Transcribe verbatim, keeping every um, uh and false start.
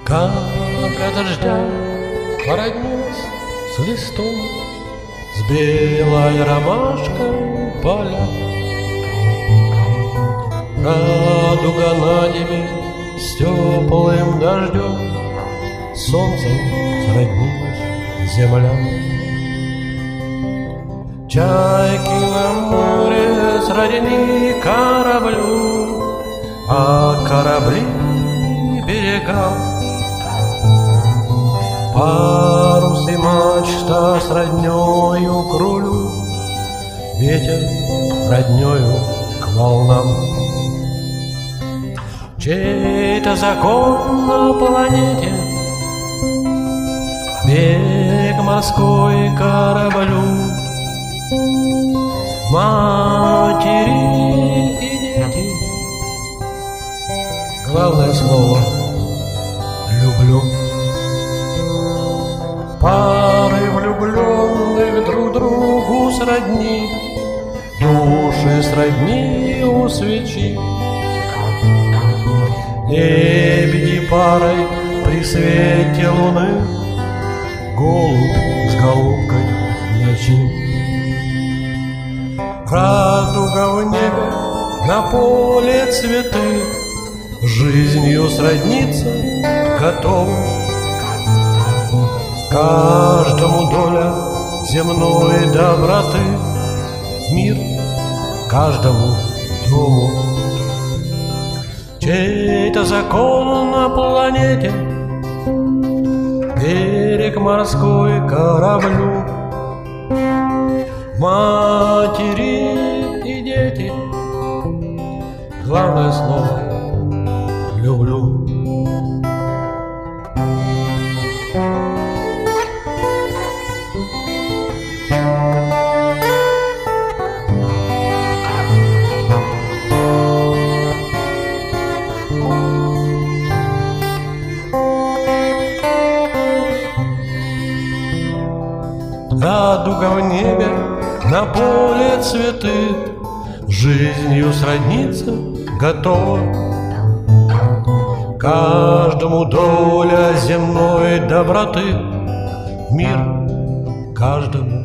Капля дождя породнилась с листом, с белой ромашкой поля. Радуга на небе с теплым дождем, солнцем сроднилась земля. Чайки на море сродни кораблю, а корабли берега. Парус и мачта с роднёю к рулю, ветер роднёю к волнам. Чей-то закон на планете, берег морской кораблю, матери и дети. Главное слово — люблю. Пары влюбленных друг другу сродни, души сродни у свечи. Лебеди парой при свете луны, голубь с голубкой в ночи. Радуга в небе, на поле цветы, жизнью сродниться готовы. Каждому доля земной доброты, мир каждому дому. Чей-то закон на планете, берег морской кораблю, матери и дети. Главное слово — люблю. Радуга в небе, на поле цветы, жизнью сродниться готова. Каждому доля земной доброты, мир каждому